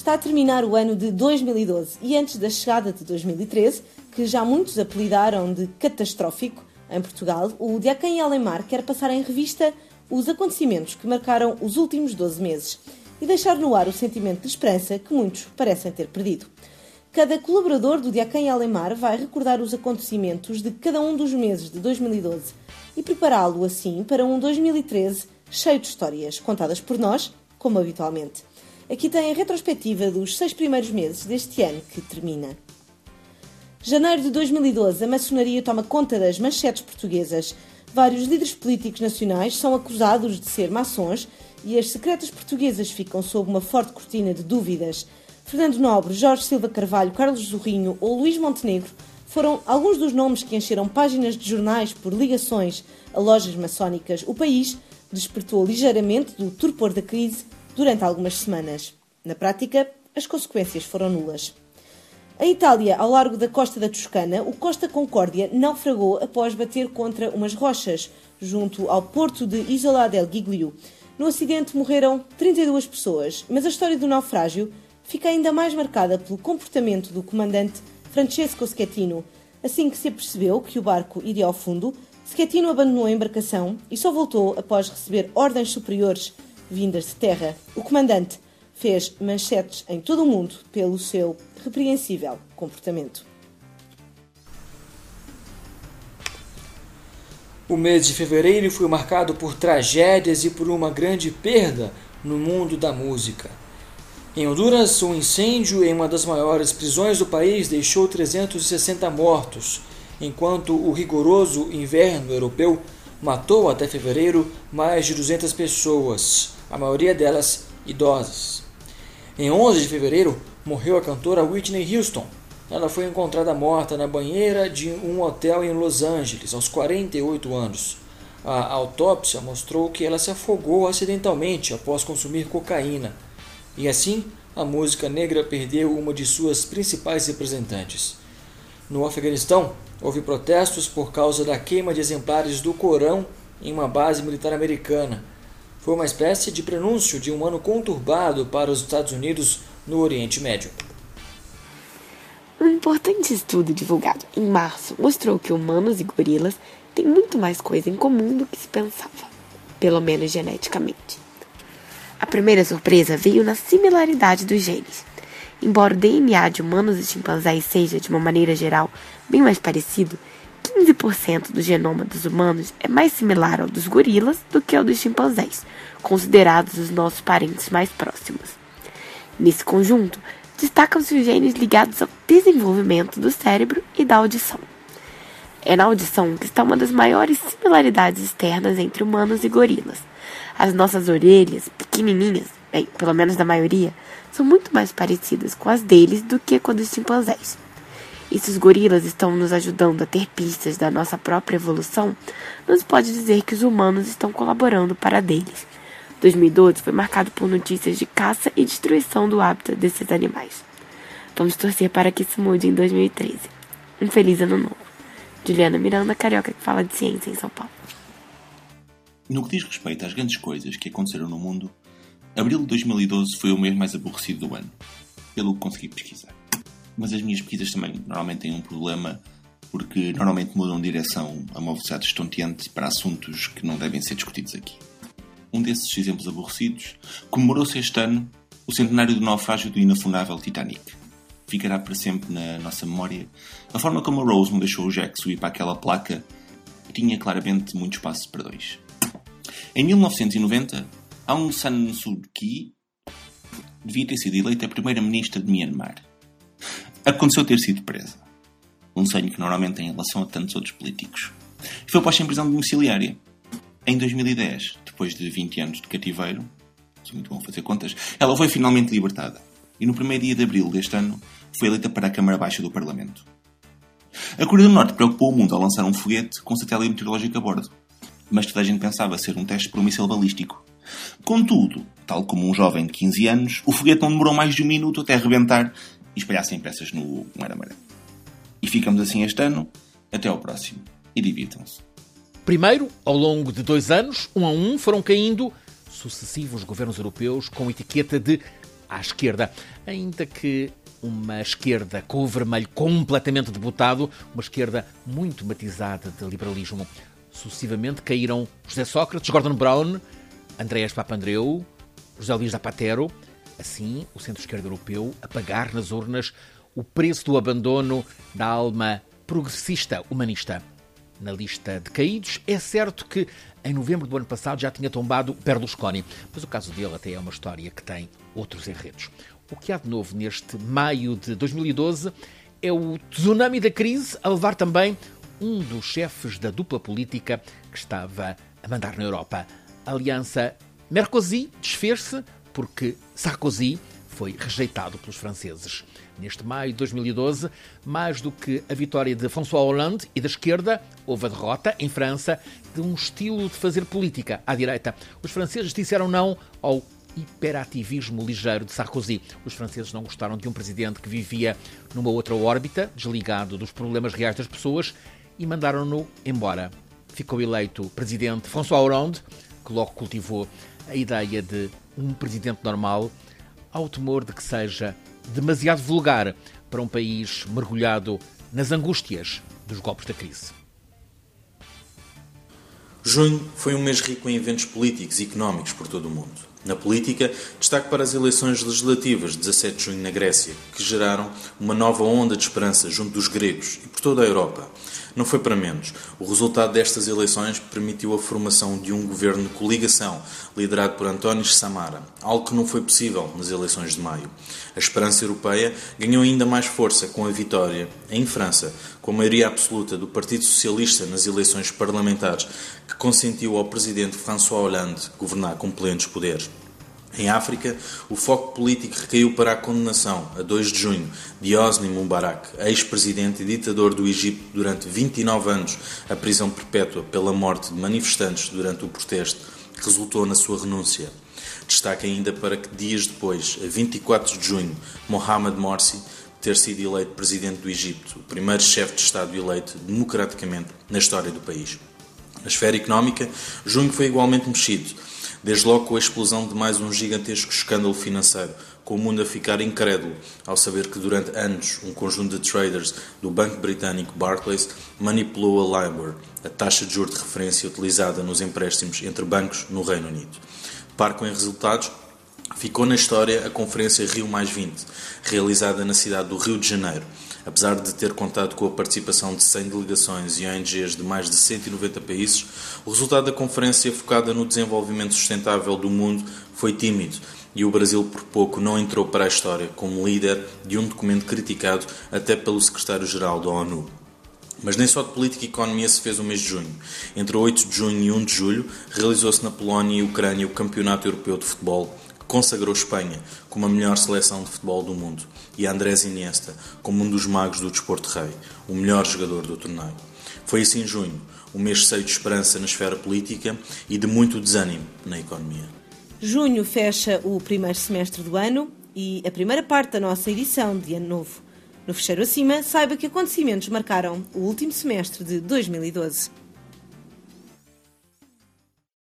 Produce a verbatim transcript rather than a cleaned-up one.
está a terminar o ano de dois mil e doze e antes da chegada de dois mil e treze, que já muitos apelidaram de catastrófico, em Portugal, o Diacães Alemar quer passar em revista os acontecimentos que marcaram os últimos doze meses e deixar no ar o sentimento de esperança que muitos parecem ter perdido. Cada colaborador do Diacães Alemar vai recordar os acontecimentos de cada um dos meses de dois mil e doze e prepará-lo assim para um dois mil e treze cheio de histórias, contadas por nós, como habitualmente. Aqui tem a retrospectiva dos seis primeiros meses deste ano que termina. Janeiro de dois mil e doze, a maçonaria toma conta das manchetes portuguesas. Vários líderes políticos nacionais são acusados de ser maçons e as secretas portuguesas ficam sob uma forte cortina de dúvidas. Fernando Nobre, Jorge Silva Carvalho, Carlos Zorrinho ou Luís Montenegro foram alguns dos nomes que encheram páginas de jornais por ligações a lojas maçónicas. O país despertou ligeiramente do torpor da crise durante algumas semanas. Na prática, as consequências foram nulas. Em Itália, ao largo da costa da Toscana, o Costa Concórdia naufragou após bater contra umas rochas, junto ao porto de Isola del Giglio. No acidente morreram trinta e duas pessoas, mas a história do naufrágio fica ainda mais marcada pelo comportamento do comandante Francesco Schettino. Assim que se apercebeu que o barco iria ao fundo, Schettino abandonou a embarcação e só voltou após receber ordens superiores vindas de terra. O comandante fez manchetes em todo o mundo pelo seu repreensível comportamento. O mês de fevereiro foi marcado por tragédias e por uma grande perda no mundo da música. Em Honduras, um incêndio em uma das maiores prisões do país deixou trezentos e sessenta mortos, enquanto o rigoroso inverno europeu matou até fevereiro mais de duzentas pessoas, a maioria delas idosas. Em onze de fevereiro, morreu a cantora Whitney Houston. Ela foi encontrada morta na banheira de um hotel em Los Angeles, aos quarenta e oito anos. A autópsia mostrou que ela se afogou acidentalmente após consumir cocaína. E assim, a música negra perdeu uma de suas principais representantes. No Afeganistão, houve protestos por causa da queima de exemplares do Corão em uma base militar americana. Foi uma espécie de prenúncio de um ano conturbado para os Estados Unidos no Oriente Médio. Um importante estudo divulgado em março mostrou que humanos e gorilas têm muito mais coisa em comum do que se pensava, pelo menos geneticamente. A primeira surpresa veio na similaridade dos genes. Embora o D N A de humanos e chimpanzés seja, de uma maneira geral, bem mais parecido, quinze por cento do genoma dos humanos é mais similar ao dos gorilas do que ao dos chimpanzés, considerados os nossos parentes mais próximos. Nesse conjunto, destacam-se os genes ligados ao desenvolvimento do cérebro e da audição. É na audição que está uma das maiores similaridades externas entre humanos e gorilas. As nossas orelhas, pequenininhas, bem, pelo menos da maioria, são muito mais parecidas com as deles do que com as dos chimpanzés. E se os gorilas estão nos ajudando a ter pistas da nossa própria evolução, não se pode dizer que os humanos estão colaborando para a deles. dois mil e doze foi marcado por notícias de caça e destruição do hábitat desses animais. Vamos torcer para que isso mude em dois mil e treze. Um feliz ano novo. Juliana Miranda, carioca que fala de ciência em São Paulo. No que diz respeito às grandes coisas que aconteceram no mundo, abril de dois mil e doze foi o mês mais aborrecido do ano, pelo que consegui pesquisar. Mas as minhas pesquisas também normalmente têm um problema, porque normalmente mudam de direção a uma velocidade estonteante para assuntos que não devem ser discutidos aqui. Um desses exemplos aborrecidos comemorou-se este ano o centenário do naufrágio do inafundável Titanic. Ficará para sempre na nossa memória a forma como a Rose me deixou o Jack subir para aquela placa que tinha claramente muito espaço para dois. Em mil novecentos e noventa, Aung San Suu Kyi devia ter sido eleita a primeira-ministra de Myanmar. Aconteceu ter sido presa. Um sonho que normalmente tem em relação a tantos outros políticos. E foi posta em prisão domiciliária. Em dois mil e dez, depois de vinte anos de cativeiro, sou muito bom a fazer contas, ela foi finalmente libertada. E no primeiro dia de abril deste ano, foi eleita para a Câmara Baixa do Parlamento. A Coreia do Norte preocupou o mundo ao lançar um foguete com satélite meteorológico a bordo. Mas toda a gente pensava ser um teste para um míssil balístico. Contudo, tal como um jovem de quinze anos, o foguete não demorou mais de um minuto até arrebentar e espalhar-se em peças no mar-a-mar. E ficamos assim este ano. Até ao próximo. E divirtam-se. Primeiro, ao longo de dois anos, um a um, foram caindo sucessivos governos europeus com etiqueta de à esquerda, ainda que uma esquerda com o vermelho completamente debutado, uma esquerda muito matizada de liberalismo. Sucessivamente caíram José Sócrates, Gordon Brown, Andrés Papandreou, José Luís Zapatero. Assim, o centro-esquerda europeu a pagar nas urnas o preço do abandono da alma progressista humanista. Na lista de caídos, é certo que em novembro do ano passado já tinha tombado Berlusconi, mas o caso dele até é uma história que tem outros enredos. O que há de novo neste maio de dois mil e doze é o tsunami da crise a levar também um dos chefes da dupla política que estava a mandar na Europa. A aliança Merkozy desfez-se porque Sarkozy foi rejeitado pelos franceses. Neste maio de dois mil e doze, mais do que a vitória de François Hollande e da esquerda, houve a derrota, em França, de um estilo de fazer política à direita. Os franceses disseram não ao hiperativismo ligeiro de Sarkozy. Os franceses não gostaram de um presidente que vivia numa outra órbita, desligado dos problemas reais das pessoas, e mandaram-no embora. Ficou eleito presidente François Hollande, que logo cultivou a ideia de um presidente normal, ao temor de que seja demasiado vulgar para um país mergulhado nas angústias dos golpes da crise. Junho foi um mês rico em eventos políticos e económicos por todo o mundo. Na política, destaque para as eleições legislativas de dezassete de junho na Grécia, que geraram uma nova onda de esperança junto dos gregos e por toda a Europa. Não foi para menos. O resultado destas eleições permitiu a formação de um governo de coligação, liderado por Antónis Samara, algo que não foi possível nas eleições de maio. A esperança europeia ganhou ainda mais força com a vitória, em França, com a maioria absoluta do Partido Socialista nas eleições parlamentares, que consentiu ao presidente François Hollande governar com plenos poderes. Em África, o foco político recaiu para a condenação, a dois de junho, de Hosni Mubarak, ex-presidente e ditador do Egito durante vinte e nove anos, a prisão perpétua pela morte de manifestantes durante o protesto, que resultou na sua renúncia. Destaque ainda para que dias depois, a vinte e quatro de junho, Mohamed Morsi ter sido eleito presidente do Egito, o primeiro chefe de Estado eleito democraticamente na história do país. Na esfera económica, junho foi igualmente mexido, desde logo com a explosão de mais um gigantesco escândalo financeiro, com o mundo a ficar incrédulo ao saber que durante anos um conjunto de traders do banco britânico Barclays manipulou a LIBOR, a taxa de juros de referência utilizada nos empréstimos entre bancos no Reino Unido. Parco em resultados, ficou na história a Conferência Rio mais vinte, realizada na cidade do Rio de Janeiro. Apesar de ter contado com a participação de cem delegações e O N Gs de mais de cento e noventa países, o resultado da conferência focada no desenvolvimento sustentável do mundo foi tímido e o Brasil por pouco não entrou para a história como líder de um documento criticado até pelo secretário-geral da ONU. Mas nem só de política e economia se fez o mês de junho. Entre oito de junho e um de julho, realizou-se na Polónia e Ucrânia o Campeonato Europeu de Futebol, que consagrou Espanha como a melhor seleção de futebol do mundo e Andrés Iniesta como um dos magos do desporto rei, o melhor jogador do torneio. Foi assim junho, um mês cheio de esperança na esfera política e de muito desânimo na economia. Junho fecha o primeiro semestre do ano e a primeira parte da nossa edição de Ano Novo. No Fecheiro Acima, saiba que acontecimentos marcaram o último semestre de dois mil e doze.